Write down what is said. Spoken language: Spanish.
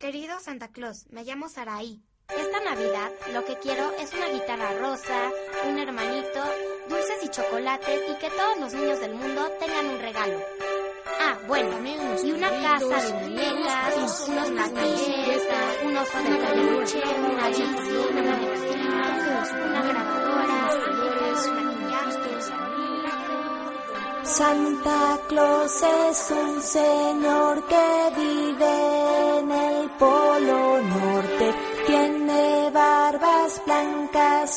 Querido Santa Claus, me llamo Saraí. Esta Navidad lo que quiero es una guitarra rosa, un hermanito, dulces y chocolates y que todos los niños del mundo tengan un regalo. Ah, bueno, y una casa de muñecas, unos patines, un oso de peluche, una bici, una grabadora, Santa Claus es un señor que vive en el Polo Norte. Tiene barbas blancas